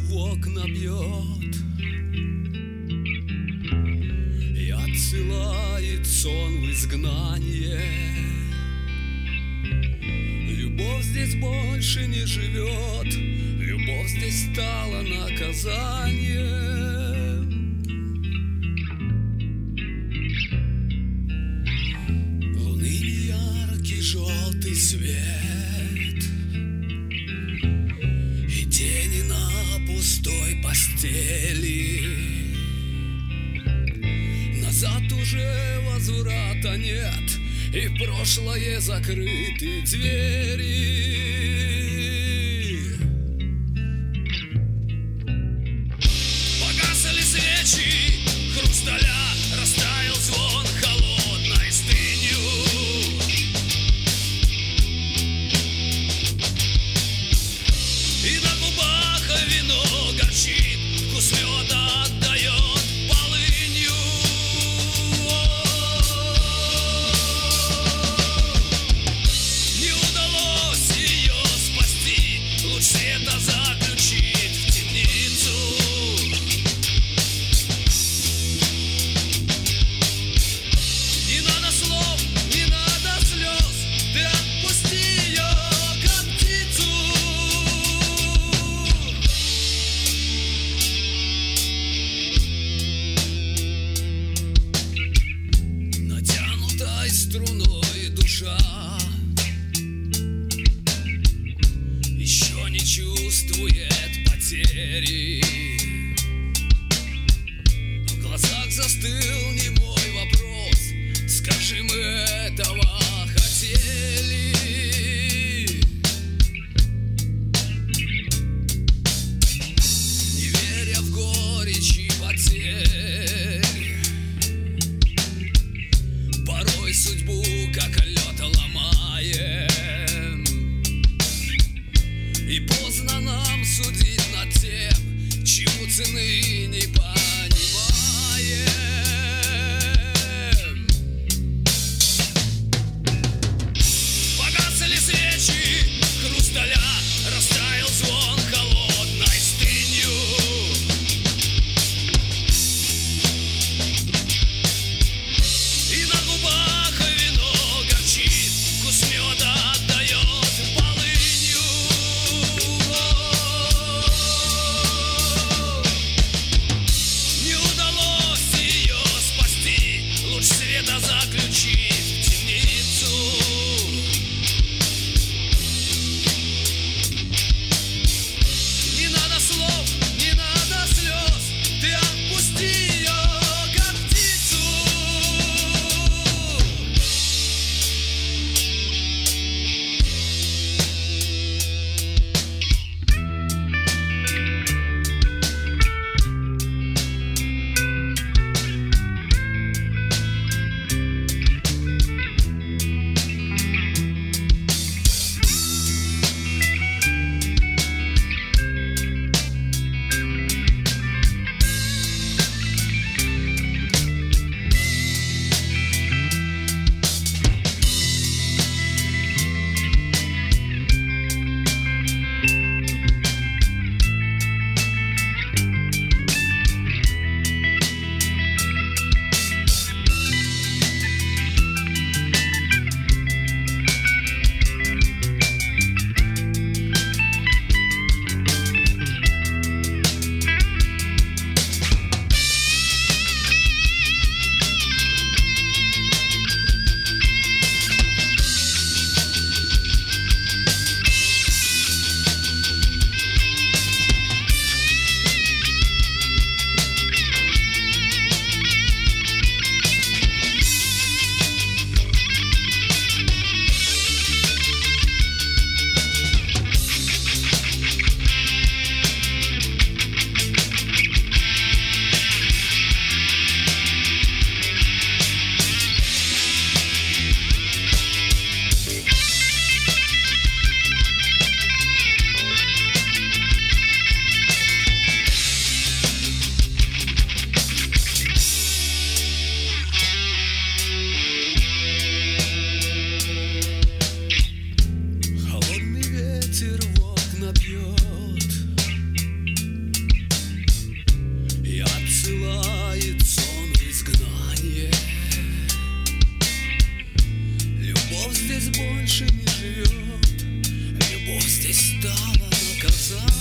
в окна бьет и отсылает сон в изгнание. Любовь здесь больше не живет, любовь здесь стала наказанием. Луны неяркий желтый свет и тени на пустой постели. Назад уже возврата нет, и в прошлое закрыты двери. Погасли свечи хрусталя, растаял звон холодной стынью. И на губах вино горчит, вкус меда отдает полынью. Не удалось ее спасти, луч света заключит в темницу. Не надо слов, не надо слез, ты отпусти ее, как птицу. Натянутой струной душа еще не чувствует потери. В глазах застыл немой вопрос: скажи, мы этого хотели? Не веря в горечь и потерь, порой судьбу как лед ломаем. И поздно нам судить над тем, чему цены не понимаем. Погасли свечи хрусталя, растаял звон холодной стынью. И на губах вино горчит, вкус меда отдает полынью. Не удалось ее спасти, луч света заключит в темницу. Не надо слов, не надо слез, ты отпусти ее, как птицу. здесь больше не живет. Любовь здесь стала наказанием.